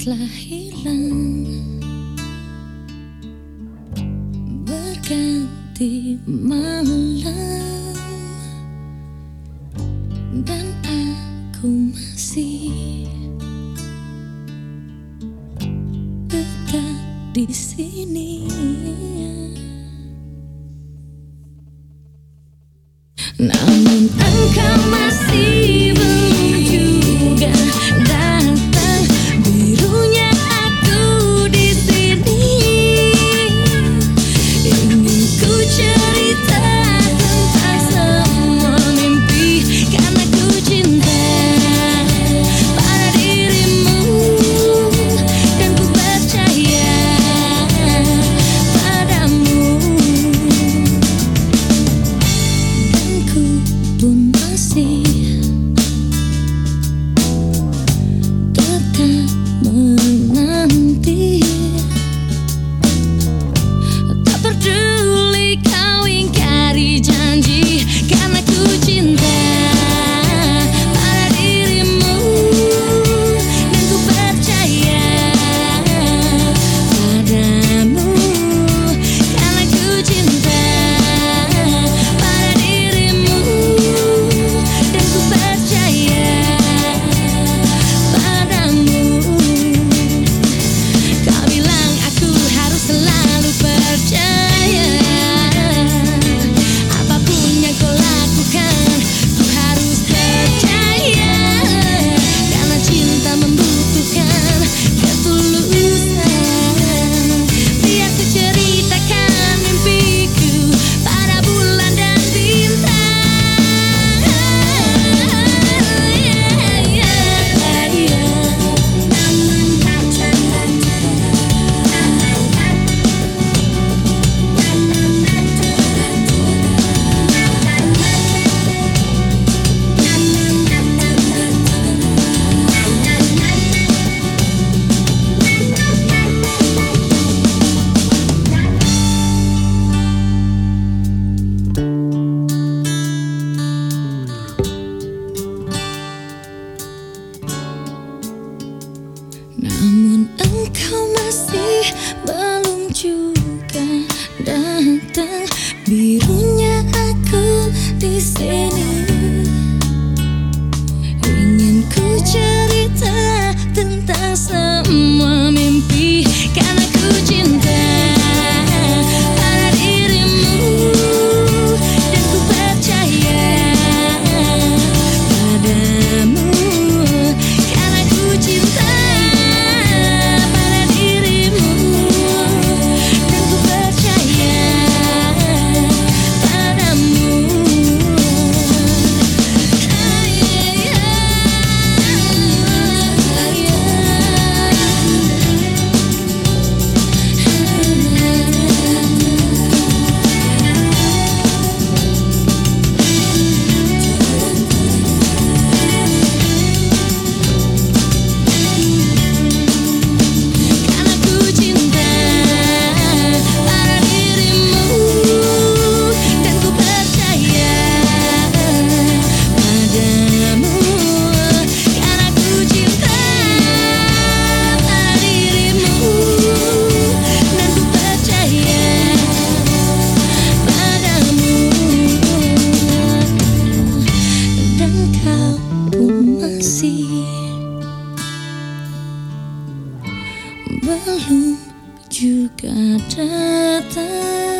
telah hilang, berganti malam, dan aku masih tetap di sini. Namun engkau masih belum juga datang, birunya aku di sini. Ingin ku cerita tentang semua mimpi, karena ku cinta pada dirimu, dan ku percaya padamu. Dan ku pun masih tetap menanti, tak peduli kau ingkari janji, karena ku cinta pada dirimu, dan ku percaya padamu. Karena ku cinta pada dirimu, dan ku percaya padamu. Kau bilang aku harus selalu percaya, apapun yang kau lakukan ku harus percaya, karena cinta membutuhkan ketulusan. Biar ku ceritakan mimpiku pada bulan dan bintang. Namun engkau masih belum juga datang, birunya aku di sini. Ingin ku cerita tentang semua mimpi, karena ku cinta pada dirimu, dan ku percaya padamu. Karena ku cinta pada dirimu, dan ku percaya padamu. Karena ku cinta pada dirimu, dan ku percaya padamu. Karena ku cinta pada dirimu, dan ku percaya padamu. Dan kau pun masih belum juga datang.